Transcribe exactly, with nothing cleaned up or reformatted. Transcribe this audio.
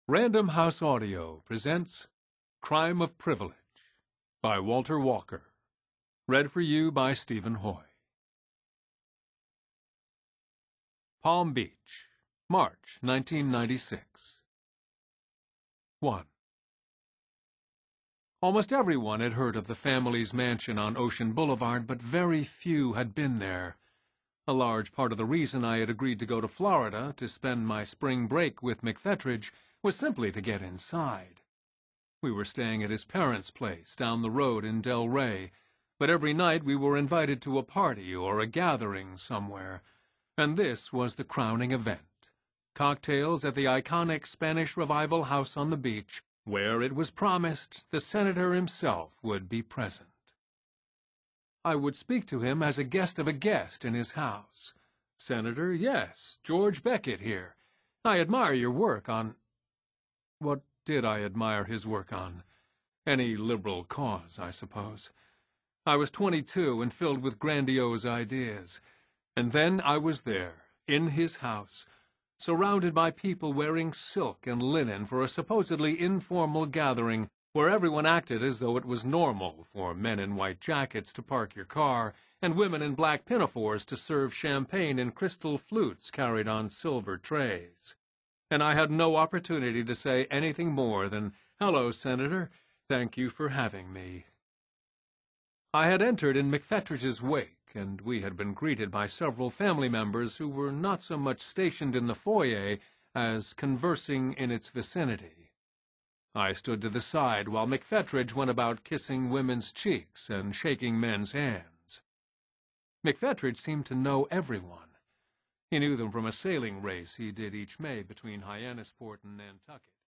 Random House Audio presents Crime of Privilege by Walter Walker. Read for you by Stephen Hoy. Palm Beach, March nineteen ninety-six. one. Almost everyone had heard of the family's mansion on Ocean Boulevard, but very few had been there. A large part of the reason I had agreed to go to Florida to spend my spring break with McFetridge was simply to get inside. We were staying at his parents' place down the road in Del Rey, but every night we were invited to a party or a gathering somewhere, and this was the crowning event: cocktails at the iconic Spanish Revival house on the beach, where it was promised the senator himself would be present. I would speak to him as a guest of a guest in his house. "Senator, yes, George Beckett here. I admire your work on—" What did I admire his work on? Any liberal cause, I suppose. I was twenty-two and filled with grandiose ideas. And then I was there, in his house, surrounded by people wearing silk and linen for a supposedly informal gathering where everyone acted as though it was normal for men in white jackets to park your car and women in black pinafores to serve champagne in crystal flutes carried on silver trays. And I had no opportunity to say anything more than, "Hello, Senator. Thank you for having me." I had entered in McFetridge's wake, and we had been greeted by several family members who were not so much stationed in the foyer as conversing in its vicinity. I stood to the side while McFetridge went about kissing women's cheeks and shaking men's hands. McFetridge seemed to know everyone. He knew them from a sailing race he did each May between Hyannisport and Nantucket.